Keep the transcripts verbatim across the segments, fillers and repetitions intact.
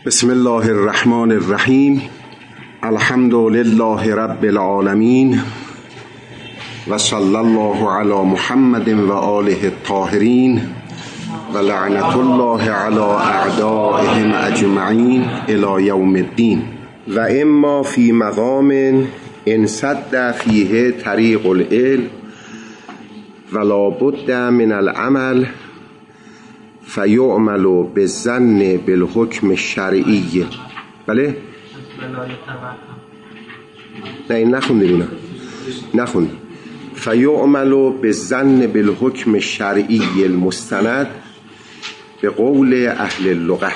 بسم الله الرحمن الرحیم. الحمد لله رب العالمین و صلی الله علی محمد و آله الطاهرین و لعنت الله علی اعدائهم اجمعین الی یوم الدین. و اما فی مقام انسد فیه طریق العلم و لا بد من العمل فیعمل بالظن بالحکم الشرعی. بله؟ نه این نخوندی اینا نخوندی. فیعمل بالظن بالحکم الشرعی المستند به قول اهل اللغة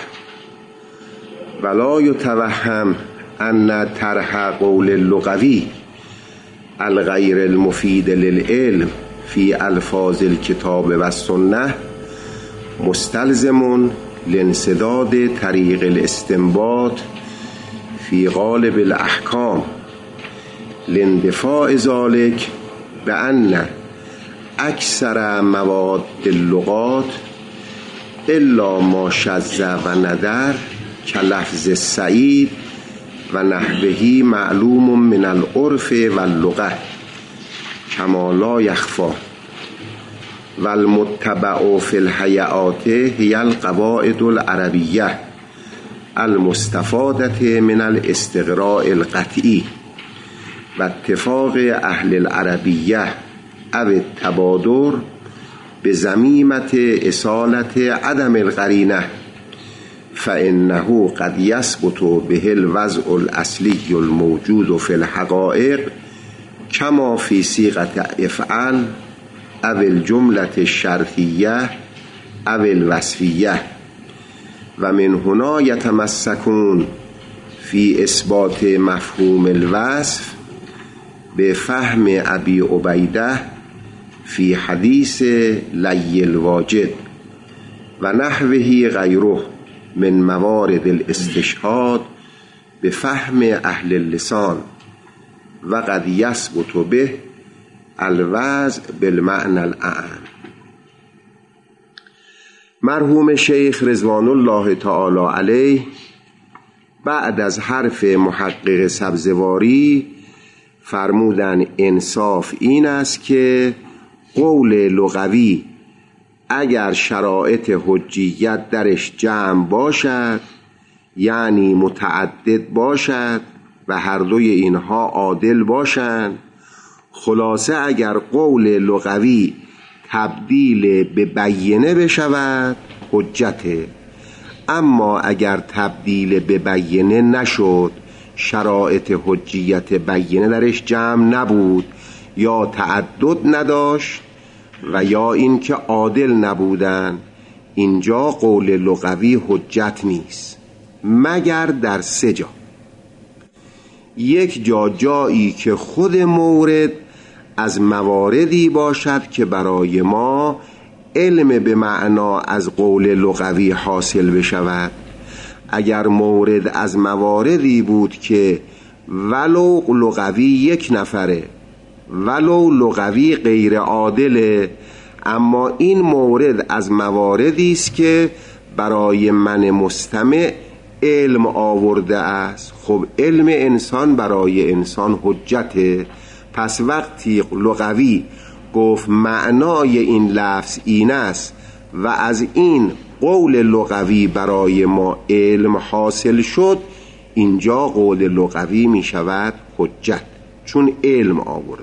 ولا یتوهم ان طرح قول اللغوی الغیر المفید للعلم فی الفاظ الکتاب و السنه مستلزم لانسداد طریق الاستنباط فی غالب الاحکام لاندفاع ذلك بأن اکثر مواد اللغات الا ما شذ و ندر کلفظ سعید و نحوه معلوم من العرف و اللغة کما لا یخفی و المتبع فی الحیات هی القواعد العربیه المستفاده من الاستقراء القطعی و اتفاق اهل العربیه او التبادر به ضمیمة اصالة عدم القرینه فانه قد یثبت به الوضع الاصلی الموجود فی الحقایق کما فی صیغة افعل او الجملة الشرطیه او الوصفیه و من هنا یتمسکون فی اثبات مفهوم الوصف به فهم ابی عبیده فی حدیث لی الواجد و نحوه غیره من موارد الاستشهاد به فهم اهل اللسان و قد یثبت به الوضع بالمعنى الاعم. مرحوم شیخ رضوان الله تعالی علیه بعد از حرف محقق سبزواری فرمودن انصاف این است که قول لغوی اگر شرایط حجیت درش جمع باشد یعنی متعدد باشد و هر دوی اینها عادل باشند، خلاصه اگر قول لغوی تبدیل به بیینه بشود حجته، اما اگر تبدیل به بیینه نشد، شرایط حجیت بیینه درش جمع نبود یا تعدد نداشت و یا اینکه عادل نبودن، اینجا قول لغوی حجت نیست مگر در سه جا. یک جا جایی که خود مورد از مواردی باشد که برای ما علم به معنا از قول لغوی حاصل بشود. اگر مورد از مواردی بود که ولو لغوی یک نفره ولو لغوی غیر عادله، اما این مورد از مواردی است که برای من مستمع علم آورده است، خب علم انسان برای انسان حجته. پس وقتی لغوی گفت معنای این لفظ این است و از این قول لغوی برای ما علم حاصل شد، اینجا قول لغوی می شود حجت چون علم آورده.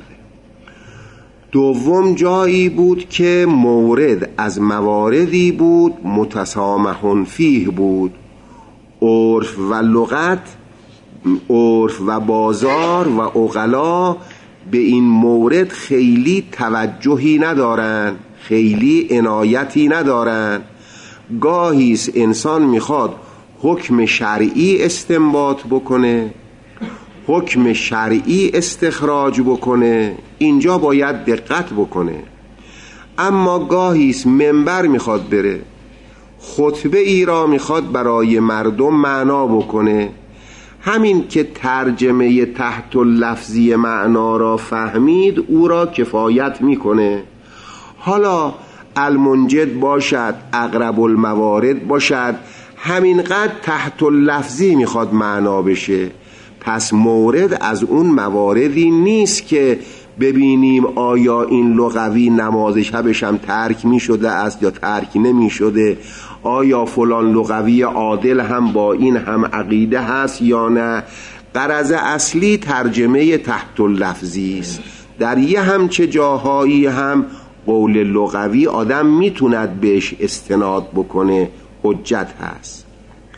دوم جایی بود که مورد از مواردی بود متسامح فیه بود، عرف و لغت، عرف و بازار و عقلا به این مورد خیلی توجهی ندارن، خیلی عنایتی ندارن. گاهی انسان میخواد حکم شرعی استنباط بکنه، حکم شرعی استخراج بکنه، اینجا باید دقت بکنه. اما گاهی منبر میخواد بره، خطبه ای را میخواد برای مردم معنا بکنه، همین که ترجمه تحت اللفظی معنا را فهمید او را کفایت میکنه. حالا المنجد باشد، اقرب الموارد باشد، همینقدر تحت اللفظی میخواد معنا بشه. پس مورد از اون مواردی نیست که ببینیم آیا این لغوی نماز شبش هم ترک می شده است یا ترک نمی شده، آیا فلان لغوی عادل هم با این هم عقیده هست یا نه. غرض اصلی ترجمه تحت اللفظی است. در یه همچه جاهایی هم قول لغوی آدم میتوند بهش استناد بکنه، حجت هست.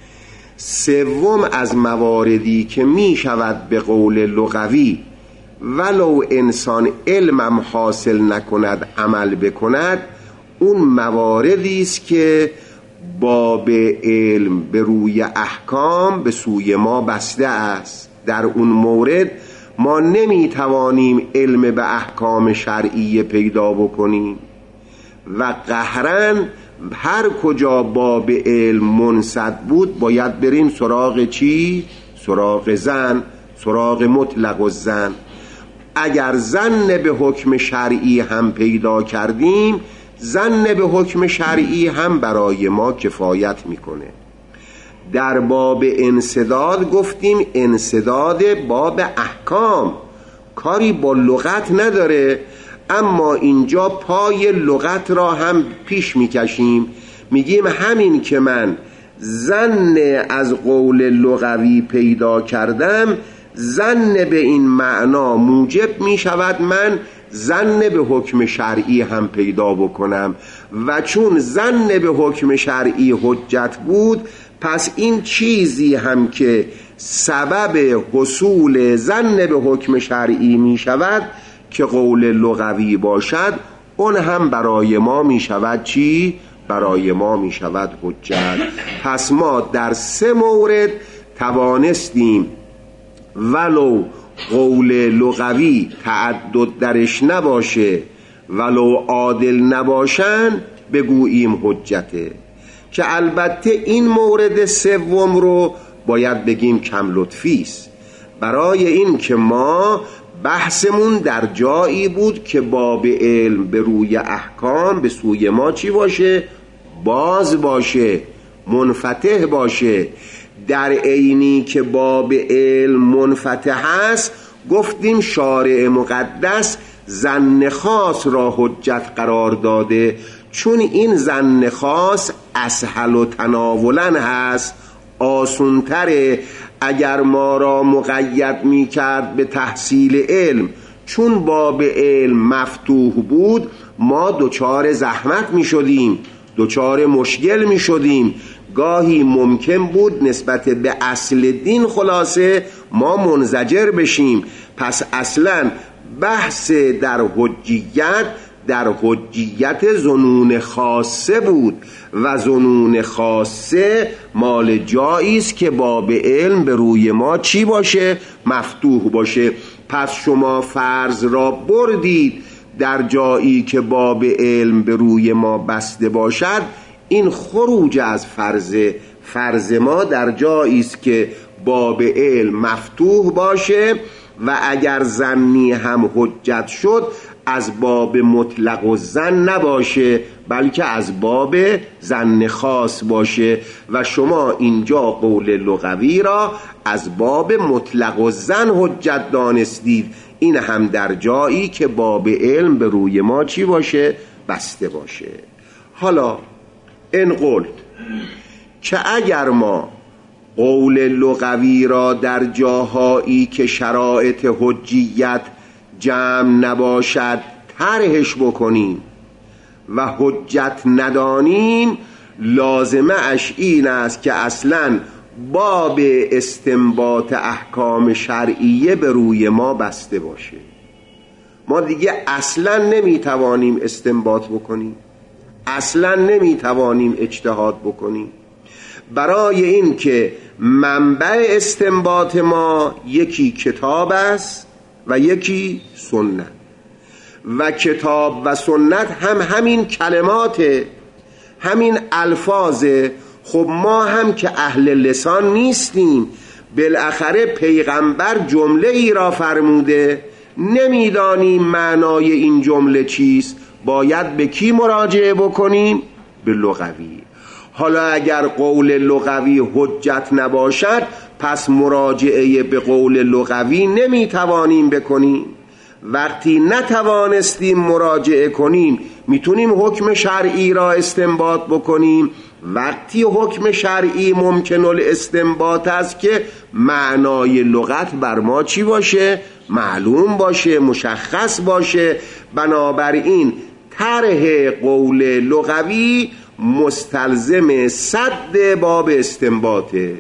سوم از مواردی که می شود به قول لغوی ولو انسان علمم حاصل نکند عمل بکند، اون مواردی است که باب علم به روی احکام به سوی ما بسته است. در اون مورد ما نمیتوانیم علم به احکام شرعی پیدا بکنیم و قهرن هر کجا باب علم منصد بود باید بریم سراغ چی؟ سراغ زن، سراغ مطلق الزن. اگر زن به حکم شرعی هم پیدا کردیم، زن به حکم شرعی هم برای ما کفایت میکنه. در باب انسداد گفتیم انسداد باب احکام کاری با لغت نداره، اما اینجا پای لغت را هم پیش میکشیم، میگیم همین که من زن از قول لغوی پیدا کردم، زن به این معنا موجب می شود من زن به حکم شرعی هم پیدا بکنم و چون زن به حکم شرعی حجت بود، پس این چیزی هم که سبب حصول زن به حکم شرعی می شود که قول لغوی باشد، اون هم برای ما می شود چی؟ برای ما می شود حجت. پس ما در سه مورد توانستیم ولو قول لغوی تعدد درش نباشه، ولو عادل نباشن، بگوییم حجته. که البته این مورد سوم رو باید بگیم کم لطفی است، برای این که ما بحثمون در جایی بود که باب علم به روی احکام به سوی ما چی باشه؟ باز باشه، منفتح باشه. در عینی که باب علم منفتح است، گفتیم شارع مقدس ظن خاص را حجت قرار داده، چون این ظن خاص اسهل و تناولا هست، آسونتره. اگر ما را مقید می کرد به تحصیل علم، چون باب علم مفتوح بود، ما دوچار زحمت می شدیم، دوچار مشکل می شدیم. گاهی ممکن بود نسبت به اصل دین خلاصه ما منزجر بشیم. پس اصلا بحث در حجیت در حجیت ظنون خاصه بود و ظنون خاصه مال جایی است که باب علم به روی ما چی باشه؟ مفتوح باشه. پس شما فرض را بردید در جایی که باب علم به روی ما بسته باشد، این خروج از فرض فرض ما در جایی است که باب علم مفتوح باشه و اگر ظنی هم حجت شد از باب مطلق و ظن نباشه، بلکه از باب ظن خاص باشه و شما اینجا قول لغوی را از باب مطلق و ظن حجت دانستید. این هم در جایی که باب علم به روی ما چی باشه؟ بسته باشه. حالا این قول که اگر ما قول لغوی را در جاهایی که شرایط حجیت جمع نباشد طرحش بکنیم و حجت ندانیم، لازمه اش این است که اصلا باب استنباط احکام شرعیه به روی ما بسته باشه. ما دیگه اصلا نمیتوانیم استنباط بکنیم، اصلا نمیتوانیم اجتهاد بکنیم، برای این که منبع استنباط ما یکی کتاب است و یکی سنت، و کتاب و سنت هم همین کلمات، همین الفاظ. خب ما هم که اهل لسان نیستیم، بالاخره پیغمبر جمله ای را فرموده، نمیدانیم معنای این جمله چیست، باید به کی مراجعه بکنیم؟ به لغوی. حالا اگر قول لغوی حجت نباشد پس مراجعه به قول لغوی نمیتوانیم بکنیم. وقتی نتوانستیم مراجعه کنیم میتونیم حکم شرعی را استنباط بکنیم. وقتی حکم شرعی ممکن الاستنباط است که معنای لغت بر ما چی باشه؟ معلوم باشه، مشخص باشه. بنابراین طرح قول لغوی مستلزم سد باب استنباطه،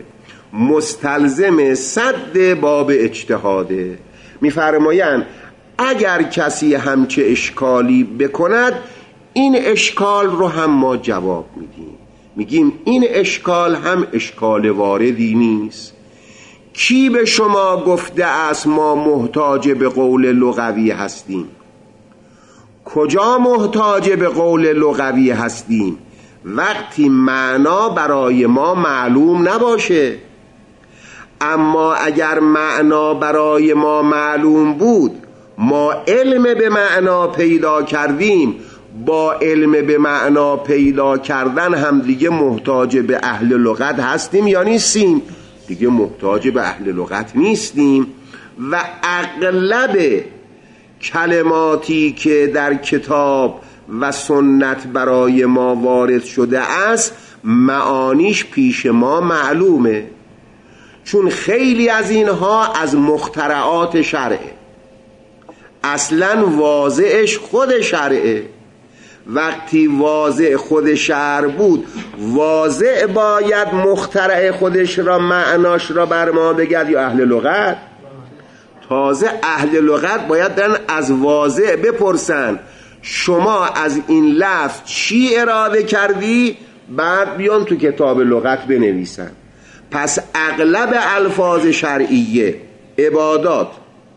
مستلزم سد باب اجتهاده. میفرمایند اگر کسی همچه اشکالی بکند این اشکال رو هم ما جواب میدیم، میگیم این اشکال هم اشکال واردی نیست. کی به شما گفته است ما محتاج به قول لغوی هستیم؟ کجا محتاج به قول لغوی هستیم؟ وقتی معنا برای ما معلوم نباشه. اما اگر معنا برای ما معلوم بود، ما علم به معنا پیدا کردیم، با علم به معنا پیدا کردن هم دیگه محتاج به اهل لغت هستیم یا نیستیم؟ دیگه محتاج به اهل لغت نیستیم. و اغلب کلماتی که در کتاب و سنت برای ما وارد شده است معانیش پیش ما معلومه، چون خیلی از اینها از مخترعات شرعه، اصلا واضعش خود شرعه. وقتی واضع خود شرع بود، واضع باید مخترع خودش را معناش را بر ما بگد یا اهل لغت؟ تازه اهل لغت باید دارن از واضع بپرسن شما از این لفظ چی اراده کردی، بعد بیان تو کتاب لغت بنویسن. پس اغلب الفاظ شرعیه، عبادات،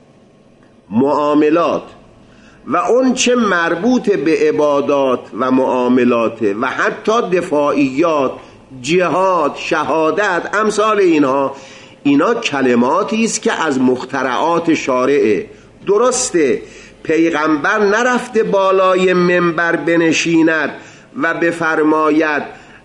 معاملات و اون چه مربوط به عبادات و معاملاته و حتی دفاعیات، جهاد، شهادت، امثال اینها، اینا کلماتی است که از مخترعات شارعه. درسته پیغمبر نرفته بالای منبر بنشیند و بفرماید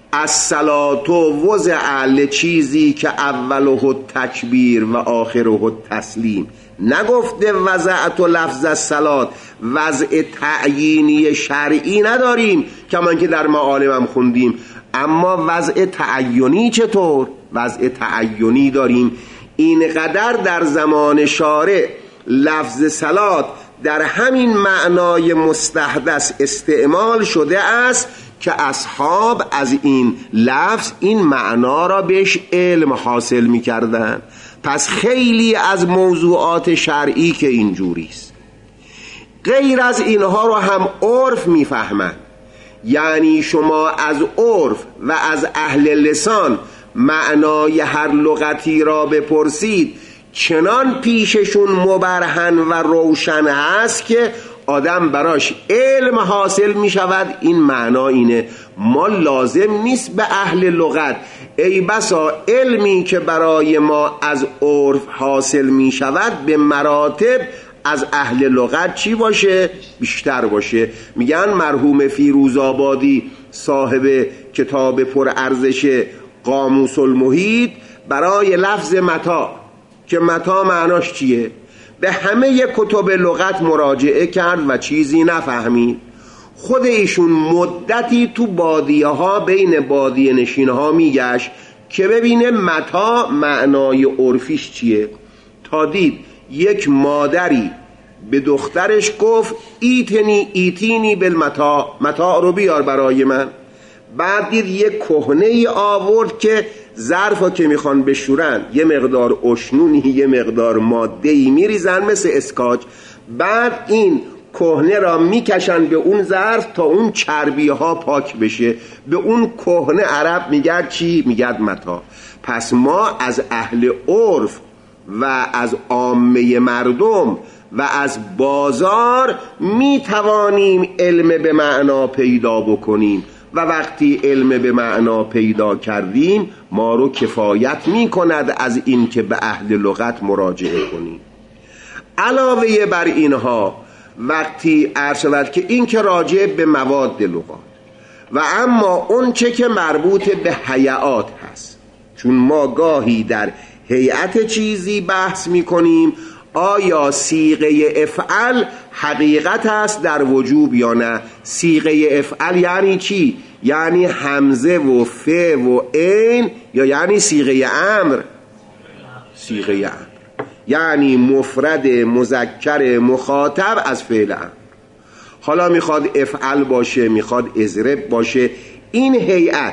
الصلاة وضع لچیزی که اوله تکبیر و آخره تسلیم. نگفته وضعت لفظ الصلاة، وضع تعیینی شرعی نداریم کمان که در معالم هم خوندیم. اما وضع تعیینی چطور؟ وضع تعیینی داریم. اینقدر در زمان شارع لفظ صلات در همین معنای مستحدث استعمال شده است که اصحاب از این لفظ این معنا را بهش علم حاصل می کردن. پس خیلی از موضوعات شرعی که اینجوری است، غیر از اینها را هم عرف می فهمند. یعنی شما از عرف و از اهل لسان معنای هر لغتی را بپرسید، چنان پیششون مبرهن و روشن هست که آدم براش علم حاصل می شود. این معنا اینه. ما لازم نیست به اهل لغت، ای بسا علمی که برای ما از عرف حاصل می شود به مراتب از اهل لغت چی باشه؟ بیشتر باشه. میگن مرحوم فیروزآبادی صاحب کتاب پر ارزش قاموس المحیط برای لفظ متاع، که متاع معناش چیه، به همه کتب لغت مراجعه کرد و چیزی نفهمید. خود ایشون مدتی تو بادیه ها بین بادیه نشین ها میگشت که ببینه متاع معنای عرفیش چیه، تا دید یک مادری به دخترش گفت ایتنی ایتینی بالمتاع، متاع رو بیار برای من. بعد دید یک کهنه ای آورد که ظرفا که میخوان بشورن یه مقدار اشنونی یه مقدار ماده ای میریزن مثل اسکاچ، بعد این کهنه را میکشن به اون ظرف تا اون چربی ها پاک بشه. به اون کهنه عرب میگرد چی؟ میگرد متاع. پس ما از اهل عرف و از عامه مردم و از بازار میتوانیم علم به معنا پیدا بکنیم و وقتی علم به معنا پیدا کردیم ما رو کفایت می کند از این که به اهل لغت مراجعه کنیم. علاوه بر اینها وقتی عرض شود که این که راجع به مواد لغات، و اما اون چه که مربوط به هیئات هست، چون ما گاهی در هیئت چیزی بحث میکنیم آیا صیغه افعل حقیقت است در وجوب یا نه. صیغه افعل یعنی چی؟ یعنی همزه و ف و عین، یا یعنی صیغه امر؟ صیغه امر یعنی مفرد مذکر مخاطب از فعل امر. حالا میخواد افعل باشه، میخواد اضرب باشه، این هیئت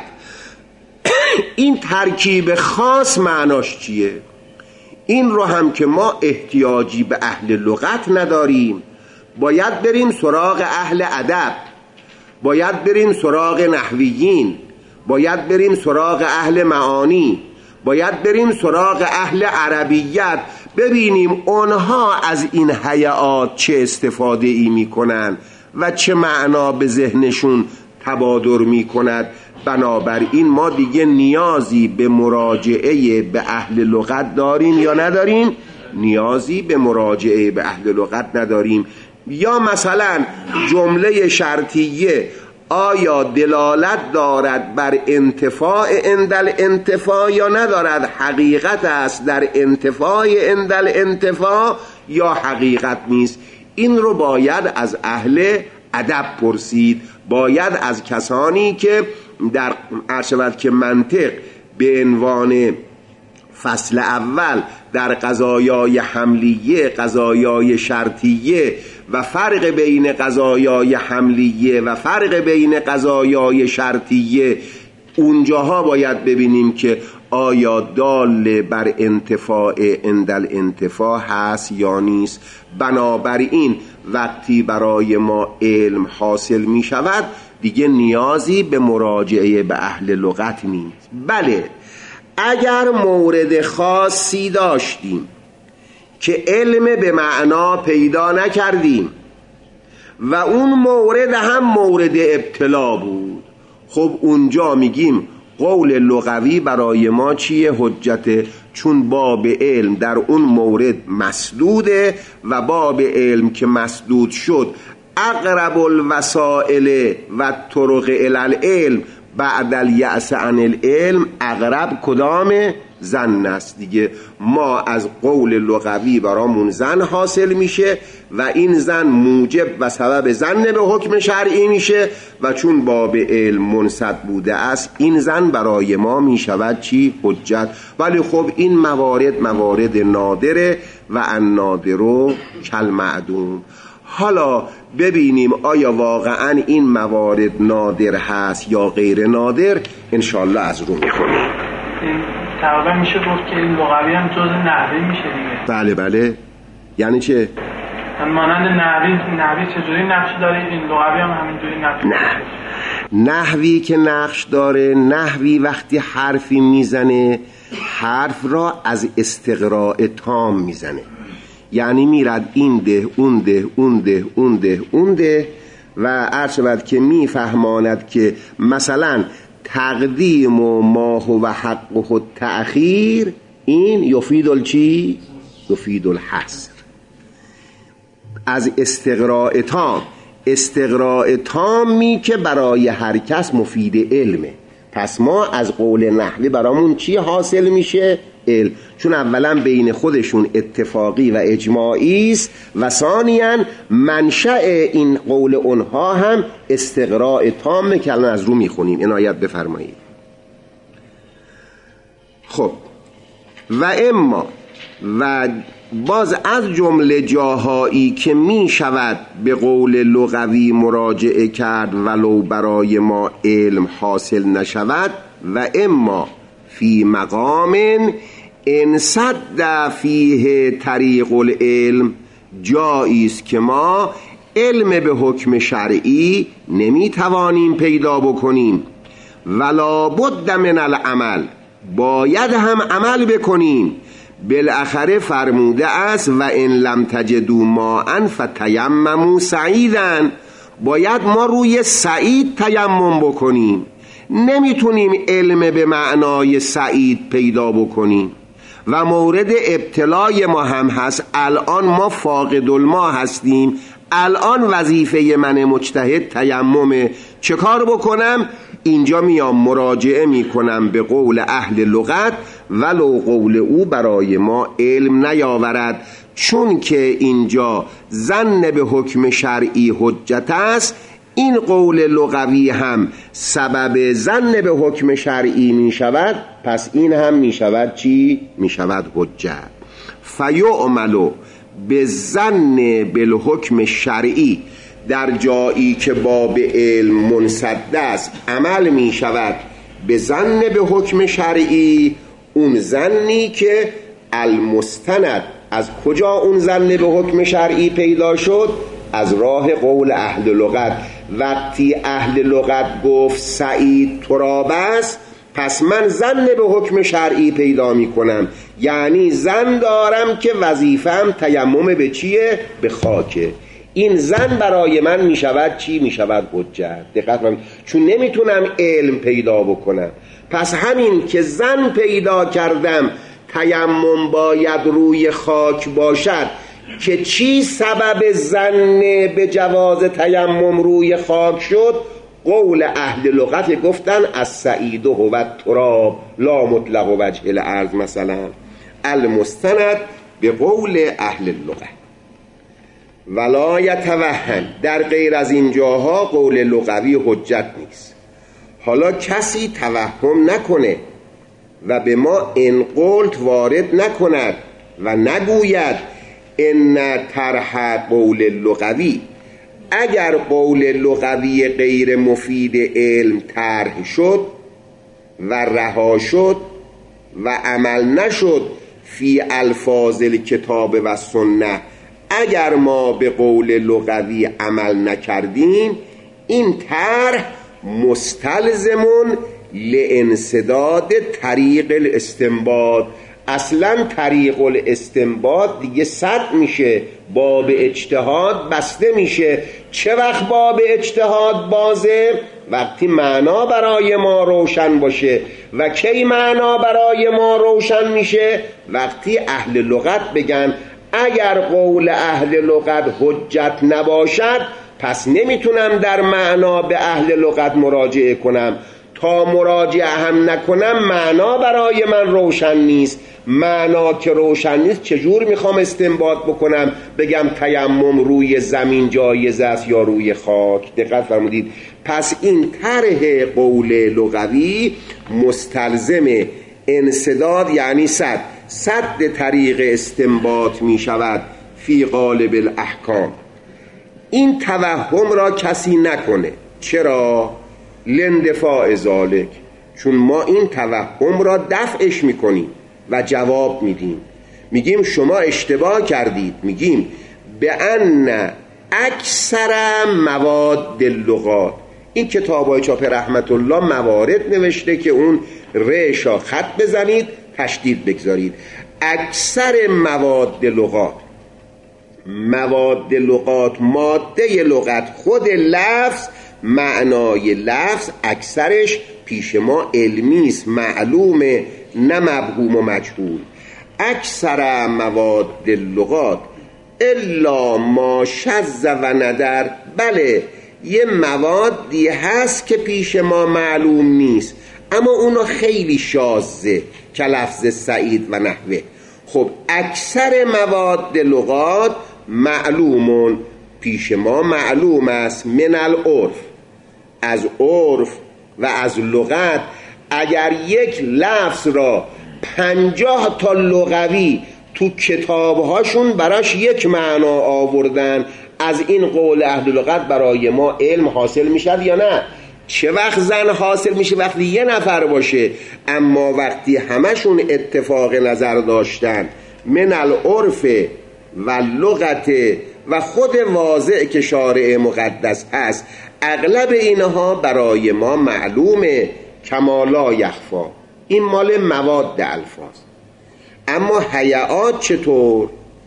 این ترکیب خاص معناش چیه؟ این رو هم که ما احتیاجی به اهل لغت نداریم، باید بریم سراغ اهل ادب، باید بریم سراغ نحویین، باید بریم سراغ اهل معانی، باید بریم سراغ اهل عربیت، ببینیم اونها از این هیئات چه استفاده ای میکنن و چه معنا به ذهنشون تبادر میکند. بنابراین ما دیگه نیازی به مراجعه به اهل لغت داریم یا نداریم؟ نیازی به مراجعه به اهل لغت نداریم. یا مثلا جمله شرطیه آیا دلالت دارد بر انتفاع اندل انتفاع یا ندارد؟ حقیقت است در انتفاع اندل انتفاع یا حقیقت نیست؟ این رو باید از اهل ادب پرسید، باید از کسانی که در عرشبت که منطق به عنوان فصل اول در قضایای حملیه، قضایای شرطیه و فرق بین قضایای حملیه و فرق بین قضایای شرطیه، اونجاها باید ببینیم که آیا دال بر انتفاع اندل انتفاع هست یا نیست. بنابراین وقتی برای ما علم حاصل می شود دیگه نیازی به مراجعه به اهل لغت نیست. بله، اگر مورد خاصی داشتیم که علم به معنا پیدا نکردیم و اون مورد هم مورد ابتلا بود، خب اونجا میگیم قول لغوی برای ما چیه؟ حجته، چون باب علم در اون مورد مسدوده و باب علم که مسدود شد اقرب الوسائل و طرق الالعلم بعد الیأس عن العلم اقرب کدام؟ زن است دیگه. ما از قول لغوی برامون زن حاصل میشه و این زن موجب و سبب زن به حکم شرعی میشه و چون باب علم منصد بوده است این زن برای ما میشود چی؟ حجت. ولی خب این موارد موارد نادره و النادر کالمعدوم. حالا ببینیم آیا واقعا این موارد نادر هست یا غیر نادر، انشالله از رو میخونیم. تقریبا میشه گفت که این لغوی هم جز نحوی میشه دیگه. بله بله. یعنی چه؟ مانند نحوی نحوی چجوری نقش داره، این لغوی هم همینجوری نقش داره. نحوی که نقش داره، نحوی وقتی حرفی میزنه حرف را از استقراء تام میزنه، یعنی میرد این ده اون ده اون ده اون ده اون ده و عرض شود که میفهماند که مثلا تقدیم و ما هو حق و تأخیر این یفید الچی؟ یفید الحصر. از استقراء تام، استقراء تامی که برای هر کس مفید علمه. پس ما از قول نحوی برامون چی حاصل میشه؟ علم. چون اولا بین خودشون اتفاقی و اجماعی است و ثانیاً منشأ این قول اونها هم استقراء تامه که الان از رو میخونیم. عنایت بفرمایید. خب و اما و باز از جمله جاهایی که می شود به قول لغوی مراجعه کرد ولو برای ما علم حاصل نشود، و اما فی مقام انصد فیه طریق العلم، جایی است که ما علم به حکم شرعی نمی توانیم پیدا بکنیم، ولا بد من العمل، باید هم عمل بکنیم. بالاخره فرموده است و ان لم تجدوا ماء فتیمموا سعیدا، باید ما روی سعید تیمم بکنیم. نمیتونیم علم به معنای سعید پیدا بکنیم و مورد ابتلای ما هم هست. الان ما فاقد الما هستیم، الان وظیفه من مجتهد تیممه. چه کار بکنم؟ اینجا میام مراجعه میکنم به قول اهل لغت ولو قول او برای ما علم نیاورد، چون که اینجا ظن به حکم شرعی حجت است. این قول لغوی هم سبب ظن به حکم شرعی می شود، پس این هم می شود چی؟ می شود حجت. فیعملو به ظن بالحکم شرعی، در جایی که باب علم منصد است عمل می شود به ظن به حکم شرعی. اون ظنی که المستند، از کجا اون ظن به حکم شرعی پیدا شد؟ از راه قول اهل لغت. وقتی اهل لغت گفت سعید تراب است، پس من ظن به حکم شرعی پیدا می کنم، یعنی ظن دارم که وظیفه‌ام تیمم به چیه؟ به خاکه. این ظن برای من می شود چی؟ می شود حجت. دقت کنید، چون نمیتونم علم پیدا بکنم، پس همین که ظن پیدا کردم تیمم باید روی خاک باشد، که چی سبب ظن به جواز تیمم روی خاک شد؟ قول اهل لغت گفتن از سعید و تراب لا مطلق و وجه الارض، مثلا المستند به قول اهل لغت. ولا یتوهم، در غیر از این جاها قول لغوی حجت نیست. حالا کسی توهم نکنه و به ما این قولت وارد نکند و نگوید ان طرح قول لغوی، اگر قول لغوی غیر مفید علم طرح شد و رها شد و عمل نشد فی الفاظ الکتاب و سنه، اگر ما به قول لغوی عمل نکردیم، این طرح مستلزمون لانسداد طریق الاستنباط. اصلا طریق الاستنباط دیگه سد میشه، باب اجتهاد بسته میشه. چه وقت باب اجتهاد بازه؟ وقتی معنا برای ما روشن باشه. و کی معنا برای ما روشن میشه؟ وقتی اهل لغت بگن اگر قول اهل لغت حجت نباشد، پس نمیتونم در معنا به اهل لغت مراجعه کنم. تا مراجعه هم نکنم معنا برای من روشن نیست. معنا که روشن نیست چجور میخوام استنباط بکنم بگم تیمم روی زمین جایز است یا روی خاک؟ دقت فرمودید. پس این طرح قول لغوی مستلزم انسداد، یعنی صد صد طریق استنباط میشود فی غالب الاحکام. این توهم را کسی نکنه. چرا؟ لندفاع ذالک، چون ما این توهم را دفعش میکنیم و جواب میدیم. میگیم شما اشتباه کردید. میگیم به ان اکثر مواد اللغات، این کتابای چاپ رحمت الله موارد نوشته که اون رشا خط بزنید تشدید بگذارید. اکثر مواد لغات، مواد لغات ماده لغت، خود لفظ، معنای لفظ اکثرش پیش ما علمی است، معلومه، نه مبهوم و مجهول. اکثر مواد اللغات الا ما شذ و ندر، بله یه موادی هست که پیش ما معلوم نیست اما اونو خیلی شاذه که لفظ سعید و نحوه. خب اکثر مواد لغات معلومون، پیش ما معلوم است، من العرف، از عرف و از لغت. اگر یک لفظ را پنجاه تا لغوی تو کتابهاشون براش یک معنا آوردن، از این قول اهل لغت برای ما علم حاصل میشد یا نه؟ چه وقت زن حاصل میشه؟ وقتی یه نفر باشه. اما وقتی همشون اتفاق نظر داشتن من العرف و لغت و خود واضع که شارع مقدس هست، اغلب اینها برای ما معلومه کما لا یخفا. این مال مواد الفاظ. اما حیات چطور؟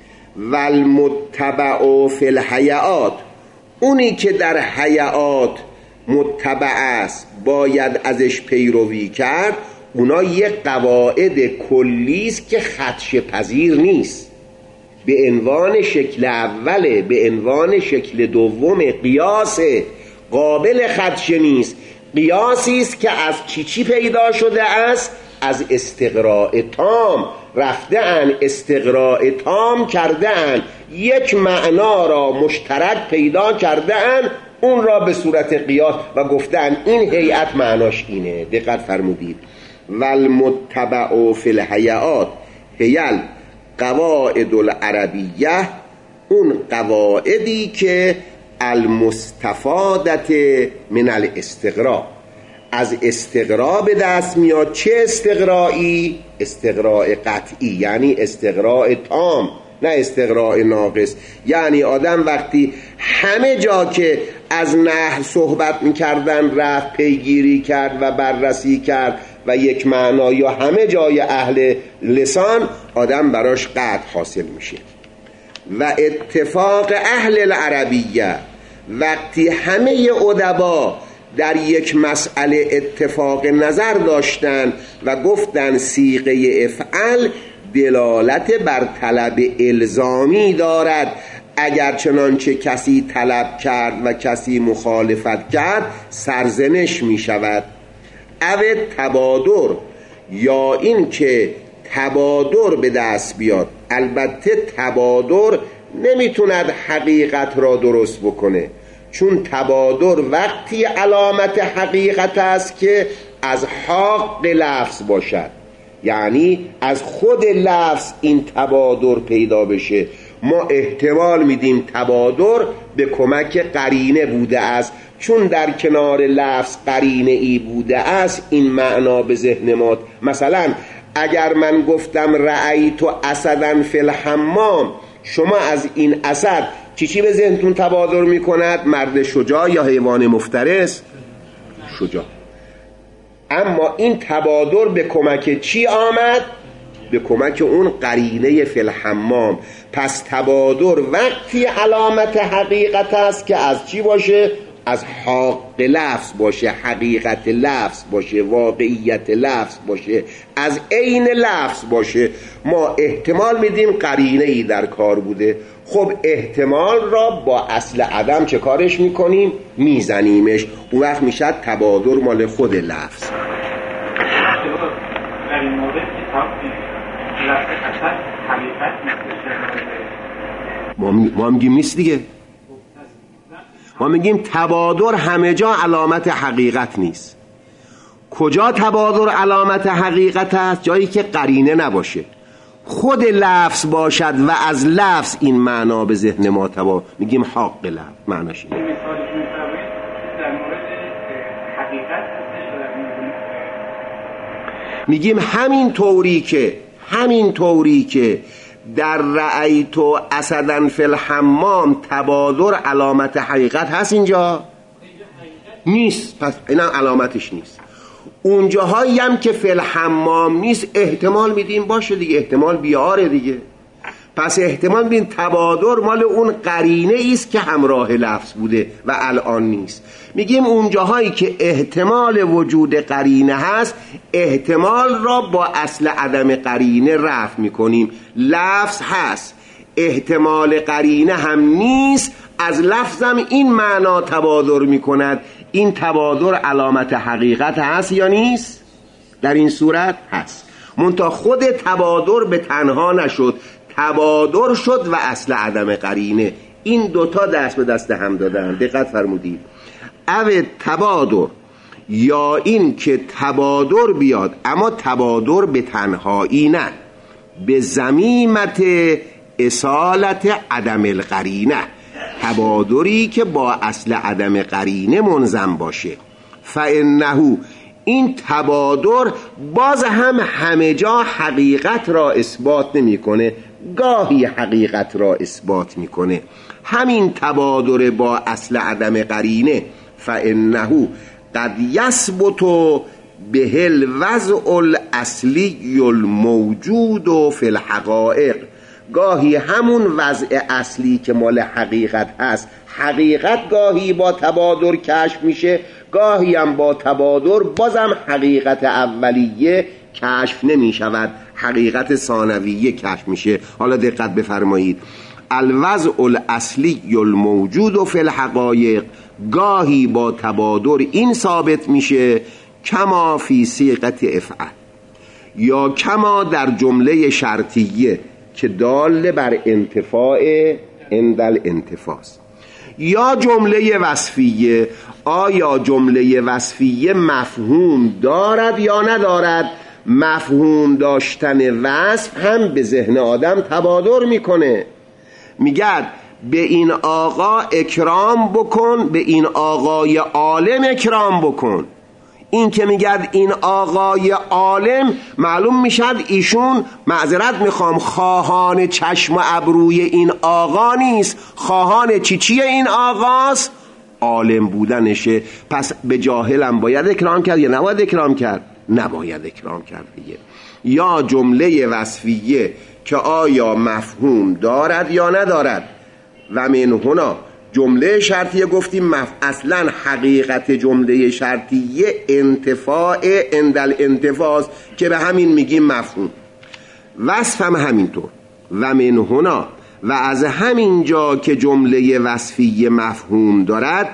والمتبع فی الحیات، اونی که در حیات متبع است باید ازش پیروی کرد، اونا یک قواعد کلیست که خدشه پذیر نیست. به عنوان شکل اوله، به عنوان شکل دوم قیاس قابل خدشه نیست. قیاسی است که از چی چی پیدا شده است؟ از استقراء تام رفته ان، استقراء تام کرده ان، یک معنا را مشترک پیدا کرده ان، اون را به صورت قیاس و گفتن این هیئت معناش اینه. دقت فرمودید. والمتبع فی الهیئات هیل قواعد العربیه، اون قواعدی که المستفادت من الاستقراء، از استقراء به دست میاد. چه استقرائی؟ استقراء قطعی، یعنی استقراء تام، نه استقراء ناقص. یعنی آدم وقتی همه جا که از نحو صحبت میکردن رفت پیگیری کرد و بررسی کرد و یک معنا، یا همه جای اهل لسان آدم براش قطع حاصل میشه. و اتفاق اهل العربیه، وقتی همه ادبا در یک مسئله اتفاق نظر داشتن و گفتن صیغه افعل دلالت بر طلب الزامی دارد، اگر چنانچه کسی طلب کرد و کسی مخالفت کرد سرزنش می شود. او تبادر، یا این که تبادر به دست بیاد. البته تبادر نمیتوند حقیقت را درست بکنه، چون تبادر وقتی علامت حقیقت است که از حق لفظ باشد، یعنی از خود لفظ این تبادر پیدا بشه. ما احتمال میدیم تبادر به کمک قرینه بوده است، چون در کنار لفظ قرینه ای بوده است این معنا به ذهن ما. مثلا اگر من گفتم رأیت اسدن فی الحمام، شما از این اسد چی چی به ذهنتون تبادر میکند؟ مرد شجاع یا حیوان مفترس؟ شجاع. اما این تبادر به کمک چی آمد؟ به کمک اون قرینه فی الحمام. پس تبادر وقتی علامت حقیقت است که از چی باشه؟ از حق لفظ باشه، حقیقت لفظ باشه، واقعیت لفظ باشه، از عین لفظ باشه. ما احتمال میدیم قرینه ای در کار بوده. خب احتمال را با اصل عدم چه کارش میکنیم؟ میزنیمش. اون وقت میشه تبادر مال خود لفظ. در این مورد کتاب لفظ اصل حقیقت ما ما میگیم نیست دیگه. ما میگیم تبادر همه جا علامت حقیقت نیست. کجا تبادر علامت حقیقت است؟ جایی که قرینه نباشه، خود لفظ باشد و از لفظ این معنا به ذهن ما تبا میگیم حق لفظ. معناش اینه. میگیم همین طوری که همین طوری که در رأیت اسدن فی الحمام تبادر علامت حقیقت هست، اینجا نیست. پس اینم علامتش نیست. اونجاهایی هم که فی الحمام نیست احتمال میدیم باشه دیگه، احتمال بیاره دیگه. پس احتمال میدیم تبادر مال اون قرینه ایست که همراه لفظ بوده و الان نیست. میگیم اونجاهایی که احتمال وجود قرینه هست احتمال را با اصل عدم قرینه رفع میکنیم. لفظ هست، احتمال قرینه هم نیست، از لفظم این معنا تبادر میکند. این تبادر علامت حقیقت هست یا نیست؟ در این صورت هست. منتها خود تبادر به تنها نشد، تبادر شد و اصل عدم قرینه. این دوتا دست به دست هم دادن. دقت فرمودید. او تبادر، یا این که تبادر بیاد اما تبادر به تنهایی نه، به ضمیمت اصالت عدم القرینه، تبادری که با اصل عدم قرینه منظم باشه. فانه، این تبادر باز هم همه جا حقیقت را اثبات نمیکنه، گاهی حقیقت را اثبات میکنه. همین تبادر با اصل عدم قرینه، فانه قد یثبت به الوضع الاصلی الموجود فی الحقائق، گاهی همون وضع اصلی که مال حقیقت هست، حقیقت گاهی با تبادر کشف میشه، گاهی هم با تبادر بازم حقیقت اولیه کشف نمی شود، حقیقت ثانویه کشف میشه. حالا دقت بفرمایید، الوضع الاصلی الموجود فی الحقایق، گاهی با تبادر این ثابت میشه کما فی صیغت افعل، یا کما در جمله شرطیه که دال بر انتفاع عند الانتفاس، یا جمله وصفیه. آیا جمله وصفیه مفهوم دارد یا ندارد؟ مفهوم داشتن وصف هم به ذهن آدم تبادر میکنه. میگه به این آقا اکرام بکن، به این آقای عالم اکرام بکن. این که میگه این آقای عالم، معلوم میشد ایشون، معذرت میخوام، خواهان چشم و ابروی این آقا نیست، خواهان چی چیه این آقاست؟ عالم بودنشه. پس به جاهلم باید اکرام کرد یا نباید اکرام کرد؟ نباید اکرام کرد دیگه. یا جمله وصفیه که آیا مفهوم دارد یا ندارد. و من هنا جمله شرطیه گفتیم مف... اصلا حقیقت جمله شرطیه انتفاع عند الانتفاض که به همین میگیم مفهوم. وصف هم همینطور. و من هنا، و از همین جا که جمله وصفیه مفهوم دارد،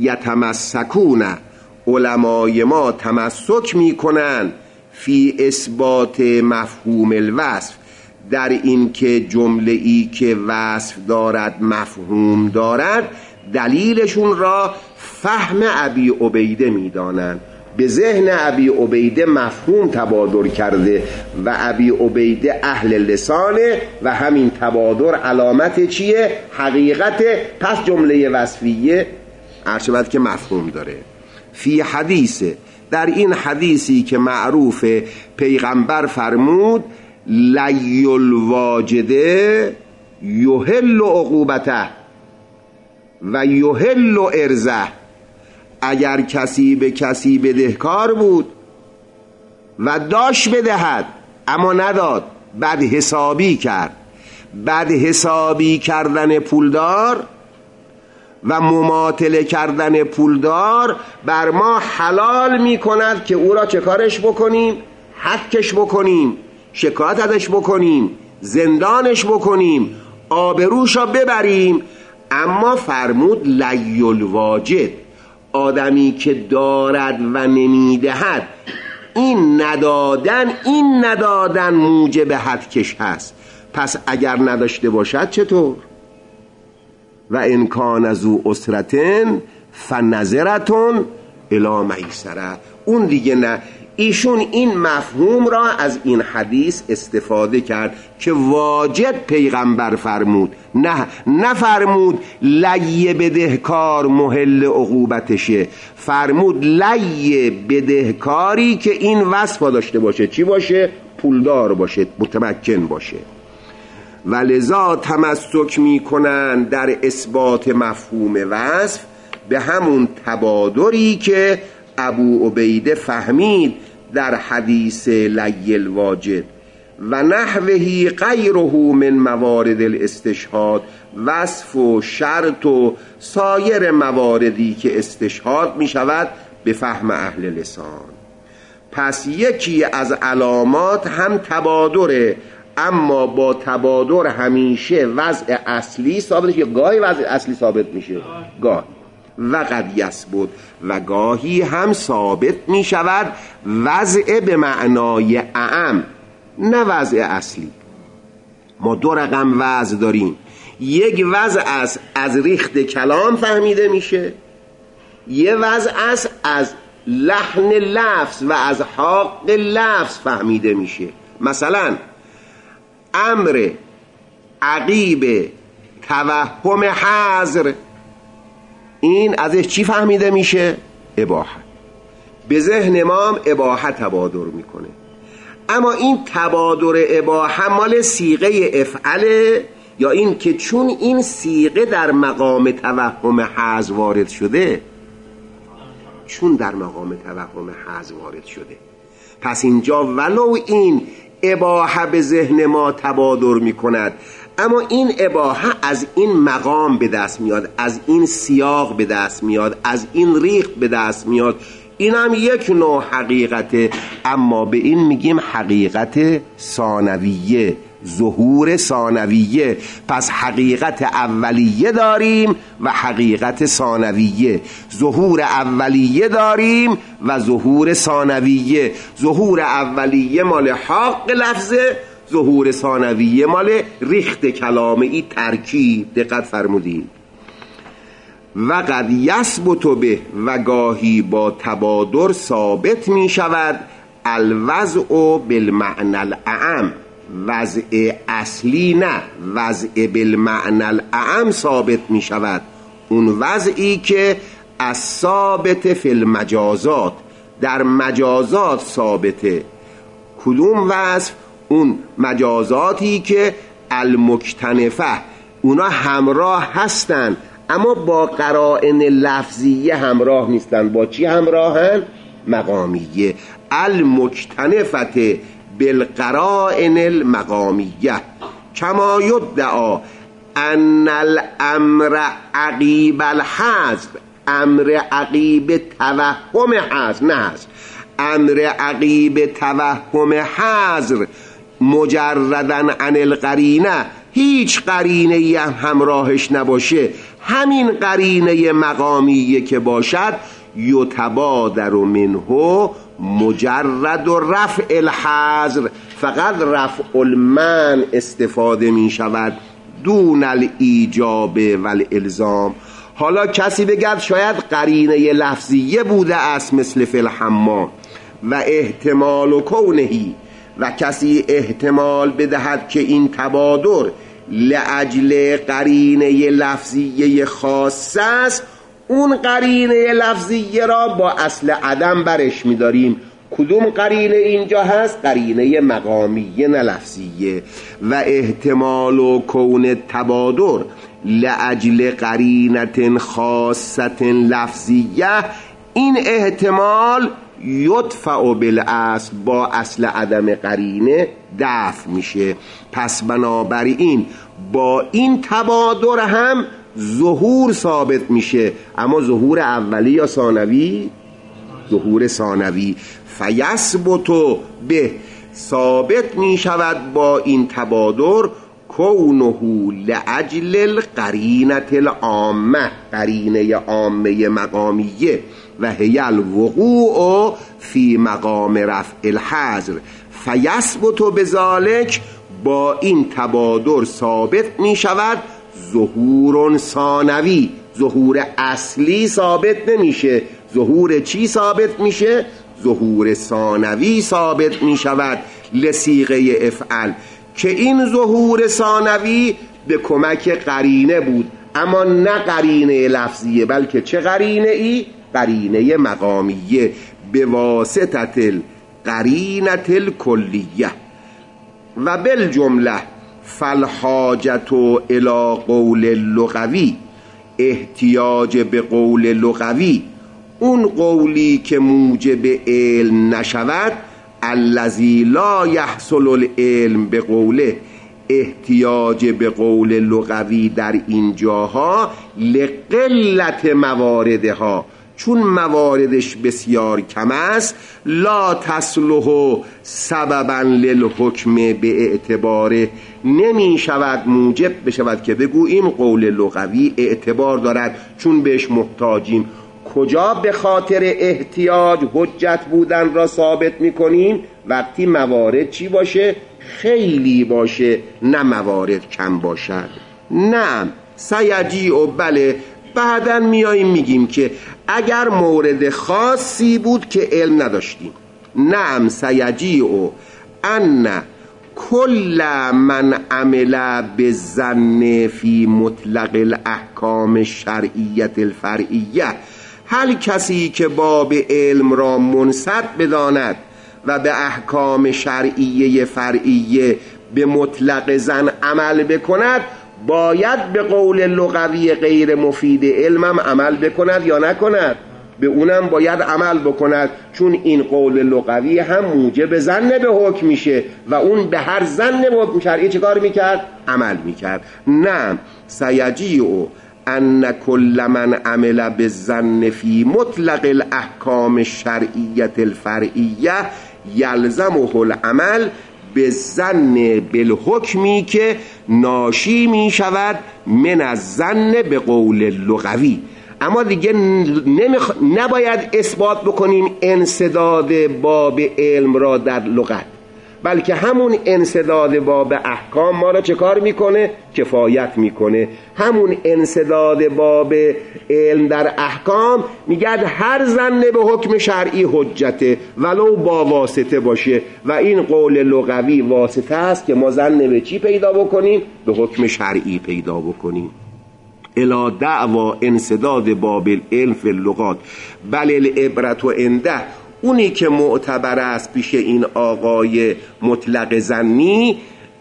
یتمسکون، علمای ما تمسک میکنن فی اثبات مفهوم الوصف، در این که جمله ای که وصف دارد مفهوم دارد، دلیلشون را فهم ابی عبیده میدانند. به ذهن ابی عبیده مفهوم تبادر کرده و ابی عبیده اهل لسانه و همین تبادر علامت چیه؟ حقیقت. پس جمله وصفیه عرشبت که مفهوم داره. فی حدیثه، در این حدیثی که معروف، پیغمبر فرمود لی الواجده یحل عقوبته و یحل ارزه. اگر کسی به کسی بدهکار بود و داشت بدهد اما نداد، بد حسابی کرد، بد حسابی کردن پولدار و مماطله کردن پولدار بر ما حلال می کند که او را چه کارش بکنیم؟ حکش بکنیم، شکایت ازش بکنیم، زندانش بکنیم، آبروش را ببریم. اما فرمود لی الواجد، آدمی که دارد و نمیدهد، این ندادن این ندادن موجب حدکش هست. پس اگر نداشته باشد چطور؟ و ان کان ذو اسرتن فنظرتون الی میسره. اون دیگه نه. ایشون این مفهوم را از این حدیث استفاده کرد که واجد پیغمبر فرمود، نه نفرمود لی بدهکار محل عقوبتشه، فرمود لی بدهکاری که این وصف داشته باشه. چی باشه؟ پولدار باشه، متمکن باشه. ولذا تمسک میکنن در اثبات مفهوم وصف به همون تبادری که ابو عبیده فهمید در حدیث لی الواجد و نحوهی غیره من موارد الاستشهاد، وصف و شرط و سایر مواردی که استشهاد می شود به فهم اهل لسان. پس یکی از علامات هم تبادره، اما با تبادر همیشه وضع اصلی ثابت میشه. گاهی وضع اصلی ثابت میشه، گاهی و قد یثبت، و گاهی هم ثابت می شود وضع به معنای اعم، نه وضع اصلی. ما دو رقم وضع داریم، یک وضع است از ریخت کلام فهمیده میشه، یه وضع است از لحن لفظ و از حق لفظ فهمیده میشه. مثلا امر عقیب توهم حظر، این ازش چی فهمیده میشه؟ اباحت. به ذهن ما هم اباحت تبادر میکنه. اما این تبادر اباحت مال صیغه افعله، یا این که چون این صیغه در مقام توهم حظر وارد شده، چون در مقام توهم حظر وارد شده، پس اینجا ولو این اباحه به ذهن ما تبادر میکند، اما این اباحه از این مقام به دست میاد، از این سیاق به دست میاد، از این ریق به دست میاد. این هم یک نوع حقیقته، اما به این میگیم حقیقت ثانویه، ظهور ثانویه. پس حقیقت اولیه داریم و حقیقت ثانویه، ظهور اولیه داریم و ظهور ثانویه. ظهور اولیه مال حق لفظه، ظهور ثانویه مال ریخت کلامه، ای ترکیب. دقت فرمودید. و قد یثبت به، و گاهی با تبادر ثابت می شود، الوضع بالمعنى الاعم، وضع اصلی نه، وضع بالمعنى الاعم ثابت می شود. اون وضعی که از ثابت فی المجازات، در مجازات ثابته. کدوم وصف؟ اون مجازاتی که المکتنفه، اونا همراه هستن اما با قرائن لفظیه همراه نیستن. با چی همراهن؟ مقامیه. المکتنفت بالقرائن المقامیه، کما یدعا ان الامر عقیب الحذف، امر عقیب توهم حذف نه هست، امر عقیب توهم حذر مجرداً عن القرینه، هیچ قرینه ای هم همراهش نباشه، همین قرینه مقامیه که باشد، یتبادر منه مجرد و رفع الحذر، فقط رفع المنع استفاده می شود دون الایجاب و الالزام. حالا کسی بگد شاید قرینه لفظیه بوده است مثل فی الحمام و احتمال کونهی، و کسی احتمال بدهد که این تبادر لأجل قرینه لفظیه خاص است، اون قرینه لفظیه را با اصل عدم برش می‌داریم. کدوم قرینه اینجا هست؟ قرینه مقامیه نه لفظیه. و احتمال و کون تبادر لأجل قرینه خاصه لفظیه، این احتمال یدفع بالاصل، با اصل عدم قرینه دفع میشه. پس بنابراین با این تبادر هم ظهور ثابت میشه، اما ظهور اولی یا ثانوی؟ ظهور ثانوی. فیثبت به، ثابت میشود با این تبادر، کونه لأجل القرینة العامه، قرینه عامه مقامیه، و هی الوقوع فی مقام رفع الحذر. فیثبت بذالک، با این تبادر ثابت می شود ظهور ثانوی، ظهور اصلی ثابت نمیشه. ظهور چی ثابت میشه؟ ظهور ثانوی ثابت می شود لصیغه افعل، که این ظهور ثانوی به کمک قرینه بود، اما نه قرینه لفظیه، بلکه چه قرینه ای؟ قرینه مقامیه، به واسطه القرینه الکلیه. و بالجمله فالحاجت الی قول لغوی، احتیاج به قول لغوی، اون قولی که موجب علم نشود، الذی لا یحصل العلم به قوله، احتیاج به قول لغوی در این جاها لقلت مواردها، چون مواردش بسیار کم است، لا تصلح سببا للحکم به اعتباره، نمی شود موجب بشود که بگوییم قول لغوی اعتبار دارد چون بهش محتاجیم. کجا به خاطر احتیاج حجت بودن را ثابت می کنیم؟ وقتی موارد چی باشه؟ خیلی باشه، نه موارد کم باشد. نعم سیجیع، بله بعداً میاییم میگیم که اگر مورد خاصی بود که علم نداشتیم. نعم سیجیع ان کل من عمل بالظن فی مطلق الاحکام الشرعیه الفرعیه، هر کسی که باب علم را منصب بداند و به احکام شرعیه فرعیه به مطلق ظن عمل بکند، باید به قول لغوی غیر مفید علمم عمل بکند یا نکند؟ به اونم باید عمل بکند، چون این قول لغوی هم موجب ظن به حکم میشه و اون به هر ظن به حکم شرعی چه کار میکرد؟ عمل میکرد. نه سیجیع ان کل من عمل بالظن فی مطلق الاحکام الشرعیه الفرعیه یلزمه العمل بالظن بالحکمی که ناشی می شود من الظن به قول لغوی. اما دیگه نمیخ... نباید اثبات بکنیم انسداد باب علم را در لغت، بلکه همون انسداد باب احکام ما را چه کار میکنه؟ کفایت میکنه. همون انسداد باب علم در احکام میگه هر ظن به حکم شرعی حجته ولو با واسطه باشه، و این قول لغوی واسطه است که ما ظن به چی پیدا بکنیم؟ به حکم شرعی پیدا بکنیم. الا دعوا انسداد باب العلم فی اللغات بل العبرت عنده، اونی که معتبر است پیش این آقای مطلق ظنی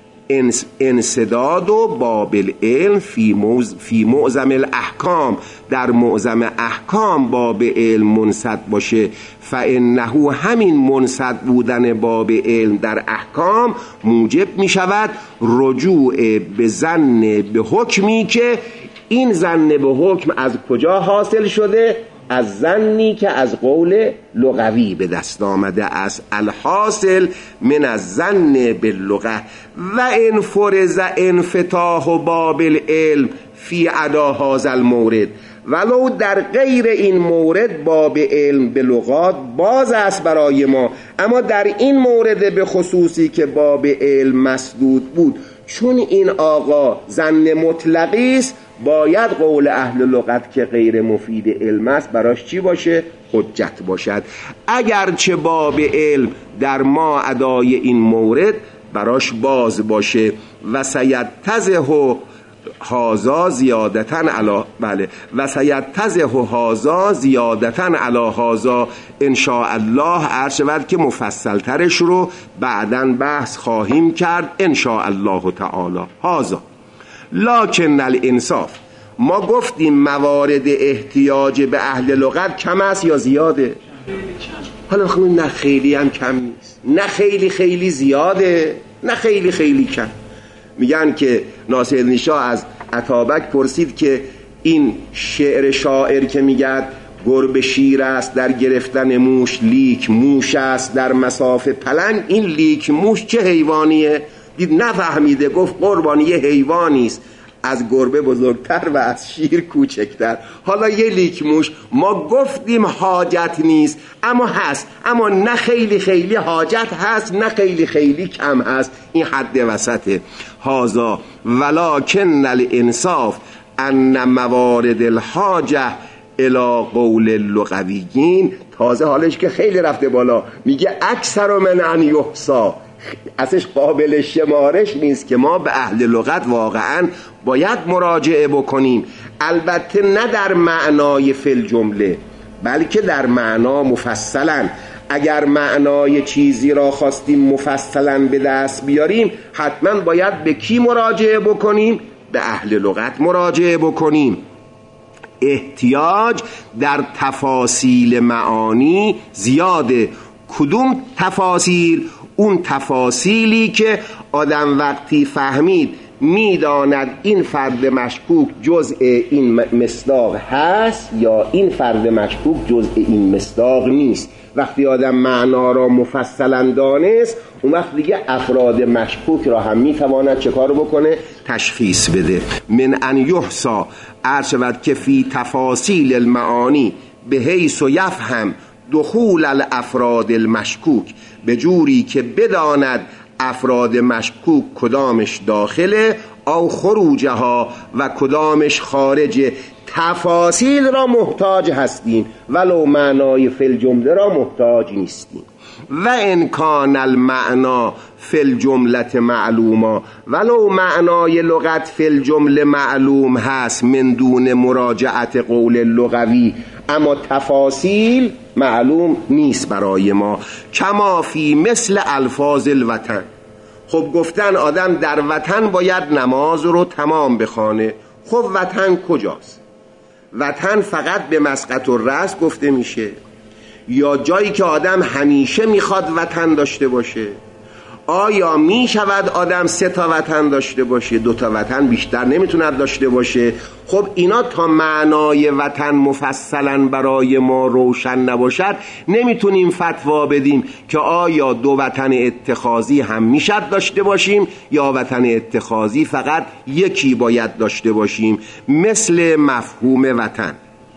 انسداد و باب العلم فی, موز فی معظم الاحکام، در معظم احکام باب علم منسد باشه. فانه همین منسد بودن باب علم در احکام موجب می شود رجوع به ظن به حکمی که این ظن به حکم از کجا حاصل شده؟ از ظنی که از قول لغوی به دست آمده است. الحاصل من الظن باللغه و ان فرض انفتاح باب العلم فی ادا هذا المورد، ولو در غیر این مورد باب علم به لغات باز است برای ما، اما در این مورد به خصوصی که باب علم مسدود بود، چون این آقا ظن مطلقی است، باید قول اهل لغت که غیر مفید علم است براش چی باشه؟ حجت باشد. اگرچه باب علم در ما ادای این مورد براش باز باشه. و سیتضح هازا زیادتن علا بله و سیتضح هازا زیادتن علا هازا ان شاء الله. عرض شود که مفصل ترش رو بعداً بحث خواهیم کرد ان شاء الله تعالی. هازا لکن الانصاف، ما گفتیم موارد احتیاج به اهل لغت کم است یا زیاده؟ حالا خیلی نه خیلی هم کم نیست، نه خیلی خیلی زیاده، نه خیلی خیلی کم. میگن که ناصرالدین شاه از عطابک پرسید که این شعر شاعر که میگه گربه شیر است در گرفتن موش، لیک موش است در مساف پلنگ، این لیک موش چه حیوانیه؟ دید نفهمیده، گفت قربانی یه حیوانی است از گربه بزرگتر و از شیر کوچکتر. حالا یه لیک موش ما گفتیم حاجت نیست، اما هست، اما نه خیلی خیلی حاجت هست، نه خیلی خیلی کم هست، این حد وسطه. هازا ولکن الانصاف ان موارد الحاجه الی قول اللغویین. تازه حالش که خیلی رفته بالا، میگه اکثر من ان یحصا، ازش قابل شمارش نیست که ما به اهل لغت واقعا باید مراجعه بکنیم. البته نه در معنای فی الجمله، بلکه در معنا مفصلا. اگر معنای چیزی را خواستیم مفصلا به دست بیاریم، حتما باید به کی مراجعه بکنیم؟ به اهل لغت مراجعه بکنیم. احتیاج در تفاصیل معانی زیاده. کدوم تفاصیل؟ اون تفاصیلی که آدم وقتی فهمید میداند این فرد مشکوک جزء این مصداق هست یا این فرد مشکوک جزء این مصداق نیست. وقتی آدم معنا را مفصلا دانست، اون وقت دیگه افراد مشکوک را هم میتواند چه کار بکنه؟ تشخیص بده. من ان یحصا، عرض شود که فی تفاصیل المعانی به حیث و یفهم دخول الافراد المشکوک، به جوری که بداند افراد مشکوک کدامش داخله او خروجها و کدامش خارجه. تفاصیل را محتاج هستیم ولو معنای فی الجمله را محتاج نیستیم. و ان کان المعنا فی الجمله معلوما، ولو معنای لغت فی الجمله معلوم هست من دون مراجعت قول لغوی، اما تفاصیل معلوم نیست برای ما. کما فی مثل الفاظ الوطن. خب گفتن آدم در وطن باید نماز رو تمام بخوانه. خب وطن کجاست؟ وطن فقط به مسقط الرأس گفته میشه، یا جایی که آدم همیشه میخواد وطن داشته باشه؟ آیا می شود آدم سه تا وطن داشته باشه؟ دو تا وطن بیشتر نمیتوند داشته باشه؟ خب اینا تا معنای وطن مفصلا برای ما روشن نباشد نمیتونیم فتوا بدیم که آیا دو وطن اتخاذی هم میشد داشته باشیم یا وطن اتخاذی فقط یکی باید داشته باشیم. مثل مفهوم وطن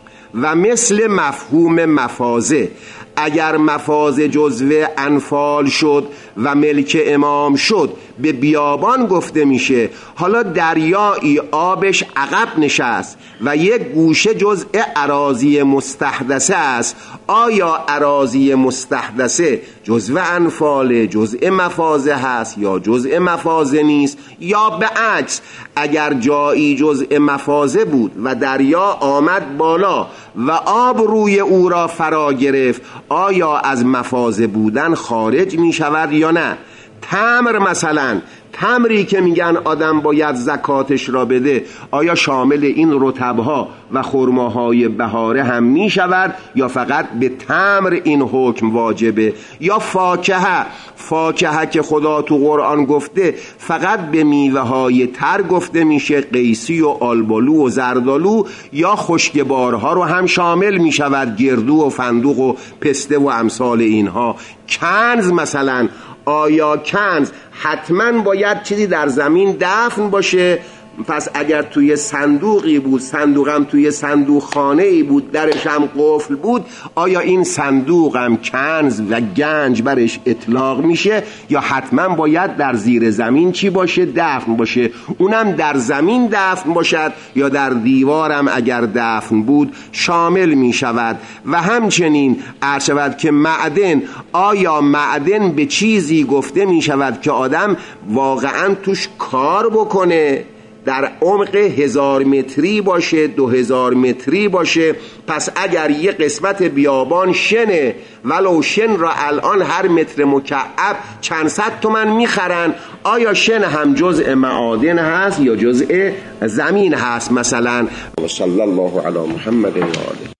و مثل مفهوم مفازه، اگر مفازه جزو انفال شد و ملک امام شد به بیابان گفته میشه. حالا دریایی آبش عقب نشست و یک گوشه جزء اراضی مستحدثه است، آیا اراضی مستحدثه جزء انفال جزء مفازه هست یا جزء مفازه نیست؟ یا به عکس، اگر جایی جزء مفازه بود و دریا آمد بالا و آب روی او را فرا گرفت، آیا از مفازه بودن خارج می شود یا نه؟ تمر مثلا، تمری که میگن آدم باید زکاتش را بده، آیا شامل این رطبها و خرماهای بهاره هم می شود یا فقط به تمر این حکم واجبه؟ یا فاکهه، فاکهه که خدا تو قرآن گفته فقط به میوه های تر گفته میشه، قیسی و آلبالو و زردالو، یا خشکبارها رو هم شامل می شود، گردو و فندوق و پسته و امثال اینها. کنز مثلا، آیا کنز حتما باید چیزی در زمین دفن باشه؟ پس اگر توی صندوقی بود، صندوقم توی صندوق خانه ای بود، درش هم قفل بود، آیا این صندوقم کنز و گنج برش اطلاق میشه یا حتما باید در زیر زمین چی باشه؟ دفن باشه. اونم در زمین دفن باشد یا در دیوارم اگر دفن بود شامل میشود. و همچنین عرض شود که معدن، آیا معدن به چیزی گفته میشود که آدم واقعا توش کار بکنه، در عمق هزار متری باشه، دو هزار متری باشه؟ پس اگر یه قسمت بیابان شنه، ولو شن را الان هر متر مکعب چند صد تومن میخرن، آیا شن هم جزء معادن هست یا جزء زمین هست مثلا؟ و صلی الله علی محمد و آله.